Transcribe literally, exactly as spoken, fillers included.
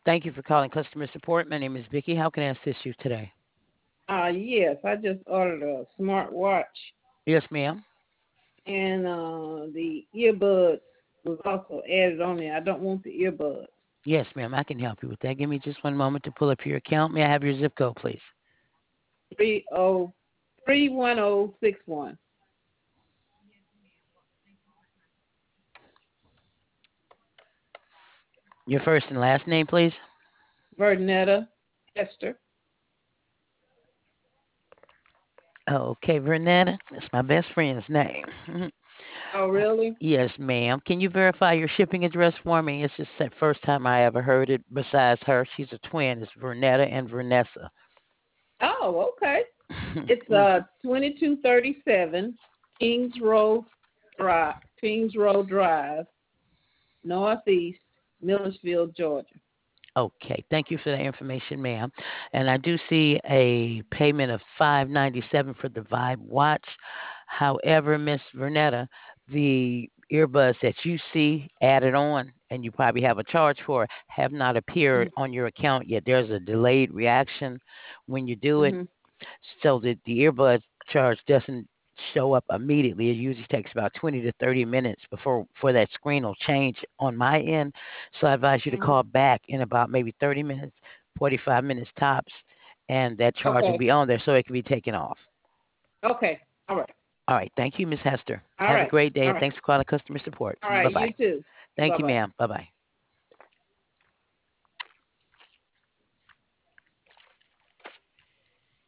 Thank you for calling customer support. My name is Vicky. How can I assist you today? Uh, yes, I just ordered a smartwatch, Yes, ma'am. and uh, the earbuds was also added on there. I don't want the earbuds. Yes, ma'am. I can help you with that. Give me just one moment to pull up your account. May I have your zip code, please? Three oh three one oh six one. Your first and last name, please. Vernetta Hester. Okay, Vernetta. That's my best friend's name. Oh, really? Yes, ma'am. Can you verify your shipping address for me? It's just the first time I ever heard it besides her. She's a twin. It's Vernetta and Vernessa. Oh, okay. It's uh twenty two thirty seven Kings Road Drive, Kings Road Drive, Northeast, Millersville, Georgia. Okay, thank you for that information, ma'am. And I do see a payment of five ninety seven for the Vibe watch. However, Miss Vernetta, the earbuds that you see added on, and you probably have a charge for, have not appeared on your account yet. There's a delayed reaction when you do it, Mm-hmm. so that the earbud charge doesn't show up immediately. It usually takes about twenty to thirty minutes before for that screen will change on my end. So I advise you to Mm-hmm. call back in about maybe thirty minutes, forty-five minutes tops, and that charge will Okay. be on there so it can be taken off. Okay. All right. All right. Thank you, Miss Hester. All Have a right. great day, All and right. thanks for calling customer support. All Bye right. bye. You too. Thank Bye you, bye. ma'am. Bye bye.